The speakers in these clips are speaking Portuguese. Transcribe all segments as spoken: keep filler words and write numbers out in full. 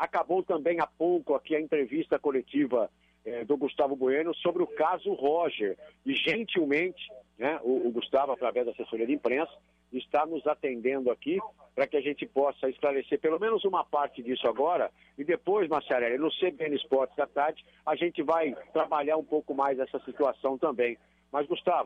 Acabou também há pouco aqui a entrevista coletiva eh, do Gustavo Bueno sobre o caso Roger. E gentilmente, né, o, o Gustavo, através da assessoria de imprensa, está nos atendendo aqui para que a gente possa esclarecer pelo menos uma parte disso agora. E depois, Maciarelli, no C B N Esportes da tarde, a gente vai trabalhar um pouco mais essa situação também. Mas, Gustavo,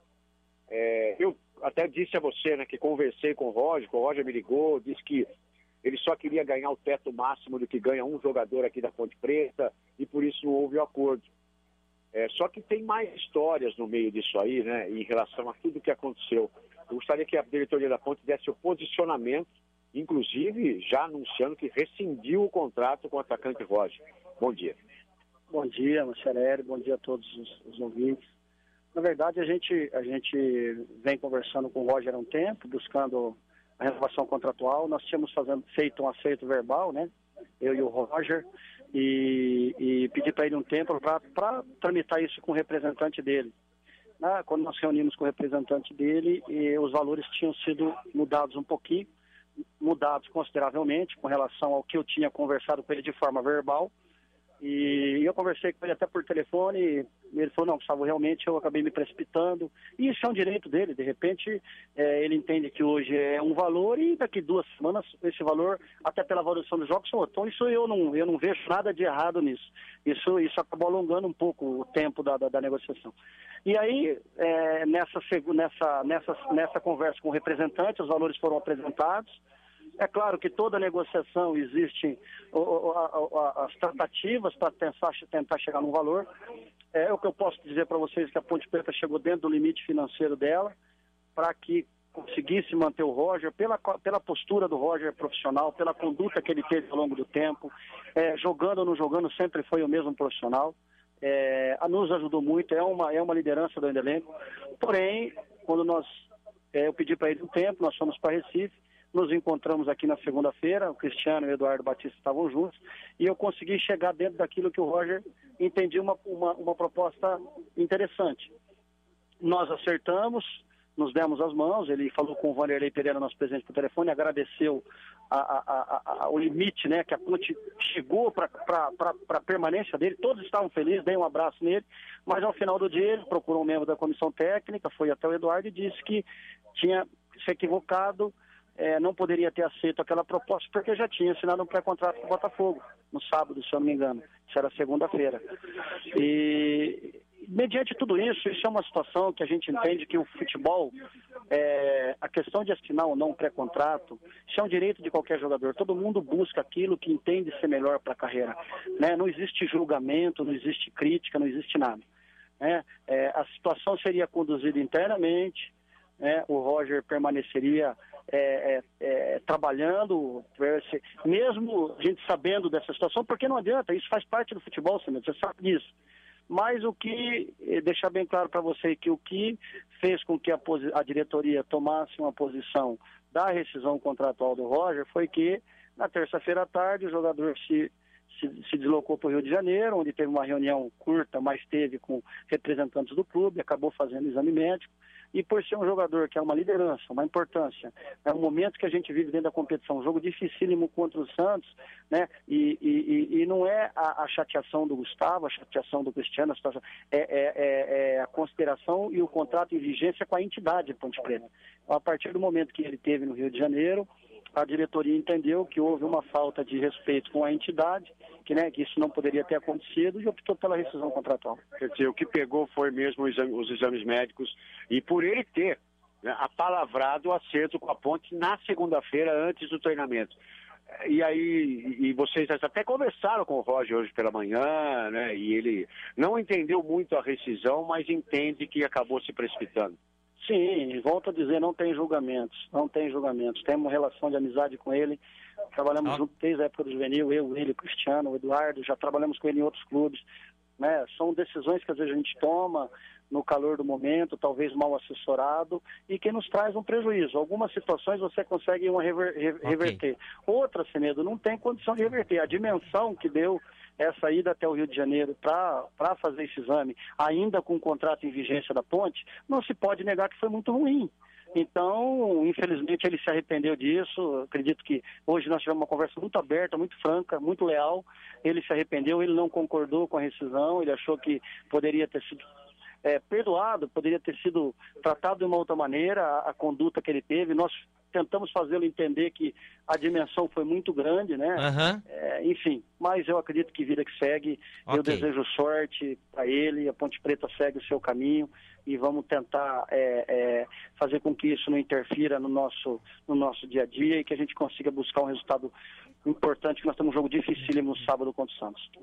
é, eu até disse a você, né, que conversei com o Roger, que o Roger me ligou, disse que ele só queria ganhar o teto máximo do que ganha um jogador aqui da Ponte Preta e por isso não houve o acordo. É, só que tem mais histórias no meio disso aí, né, em relação a tudo que aconteceu. Eu gostaria que a diretoria da Ponte desse o posicionamento, inclusive já anunciando que rescindiu o contrato com o atacante Roger. Bom dia. Bom dia, Maciarelli, bom dia a todos os, os ouvintes. Na verdade, a gente, a gente vem conversando com o Roger há um tempo, buscando a renovação contratual. Nós tínhamos fazendo, feito um acerto verbal, né? Eu e o Roger, e, e pedi para ele um tempo para tramitar isso com o representante dele. Ah, quando nós reunimos com o representante dele, e os valores tinham sido mudados um pouquinho, mudados consideravelmente com relação ao que eu tinha conversado com ele de forma verbal. E eu conversei com ele até por telefone e ele falou, não, Gustavo, realmente eu acabei me precipitando. E isso é um direito dele, de repente é, ele entende que hoje é um valor e daqui duas semanas esse valor, até pela valorização dos jogos, são outros. Então isso eu não, eu não vejo nada de errado nisso. Isso, isso acabou alongando um pouco o tempo da, da, da negociação. E aí, é, nessa, nessa, nessa, nessa conversa com o representante, os valores foram apresentados. É claro que toda negociação existe o, o, a, a, as tratativas para tentar, tentar chegar num valor. É o que eu posso dizer para vocês, que a Ponte Preta chegou dentro do limite financeiro dela para que conseguisse manter o Roger, pela, pela postura do Roger profissional, pela conduta que ele teve ao longo do tempo, é, jogando ou não jogando, sempre foi o mesmo profissional. É, nos ajudou muito, é uma, é uma liderança do elenco. Porém, quando nós, é, eu pedi para ele um tempo, nós fomos para Recife, nos encontramos aqui na segunda-feira, o Cristiano e o Eduardo Batista estavam juntos, e eu consegui chegar dentro daquilo que o Roger entendia uma, uma, uma proposta interessante. Nós acertamos, nos demos as mãos, ele falou com o Vanderlei Pereira, nosso presidente, por telefone, agradeceu a, a, a, a, o limite, né, que a Ponte chegou para a permanência dele, todos estavam felizes, dei um abraço nele, mas ao final do dia ele procurou um membro da comissão técnica, foi até o Eduardo e disse que tinha se equivocado, É, não poderia ter aceito aquela proposta porque já tinha assinado um pré-contrato com o Botafogo no sábado, se eu não me engano, isso era segunda-feira. E mediante tudo isso, isso é uma situação que a gente entende que o futebol, é, a questão de assinar ou não um pré-contrato, isso é um direito de qualquer jogador. Todo mundo busca aquilo que entende ser melhor para a carreira, né? Não existe julgamento, não existe crítica, não existe nada, né? É, a situação seria conduzida internamente, né? O Roger permaneceria É, é, é, trabalhando, mesmo a gente sabendo dessa situação, porque não adianta, isso faz parte do futebol, você sabe disso. Mas o que, deixar bem claro para você, que o que fez com que a, a diretoria tomasse uma posição da rescisão contratual do Roger foi que, na terça-feira à tarde, o jogador se, se, se deslocou para o Rio de Janeiro, onde teve uma reunião curta, mas teve com representantes do clube, acabou fazendo exame médico. E por ser um jogador que é uma liderança, uma importância, é um momento que a gente vive dentro da competição, um jogo dificílimo contra o Santos, né? E, e, e não é a, a chateação do Gustavo, a chateação do Cristiano, a situação, é, é, é, é a consideração e o contrato em vigência com a entidade de Ponte Preta. Então, a partir do momento que ele teve no Rio de Janeiro, a diretoria entendeu que houve uma falta de respeito com a entidade, que, né, que isso não poderia ter acontecido, e optou pela rescisão contratual. Quer dizer, o que pegou foi mesmo os exames, os exames médicos, e por ele ter, né, apalavrado o acerto com a Ponte na segunda-feira, antes do treinamento. E aí, e vocês até conversaram com o Roger hoje pela manhã, né, e ele não entendeu muito a rescisão, mas entende que acabou se precipitando. Sim, volto a dizer, não tem julgamentos, não tem julgamentos. Temos uma relação de amizade com ele, trabalhamos ah. junto desde a época do juvenil, eu, ele, o Cristiano, o Eduardo, já trabalhamos com ele em outros clubes, né? São decisões que às vezes a gente toma no calor do momento, talvez mal assessorado, e que nos traz um prejuízo. Algumas situações você consegue uma rever, re, okay. reverter, outras, Semedo, não tem condição de reverter. A dimensão que deu essa ida até o Rio de Janeiro para fazer esse exame, ainda com o contrato em vigência da Ponte, não se pode negar que foi muito ruim. Então, infelizmente, ele se arrependeu disso. Acredito que hoje nós tivemos uma conversa muito aberta, muito franca, muito leal. Ele se arrependeu, ele não concordou com a rescisão, ele achou que poderia ter sido é, perdoado, poderia ter sido tratado de uma outra maneira, a, a conduta que ele teve. Nós tentamos fazê-lo entender que a dimensão foi muito grande, né? Uhum. É, enfim, mas eu acredito que vida que segue. Okay. Eu desejo sorte para ele, a Ponte Preta segue o seu caminho e vamos tentar é, é, fazer com que isso não interfira no nosso, no nosso dia a dia e que a gente consiga buscar um resultado importante, que nós temos um jogo dificílimo no sábado contra o Santos.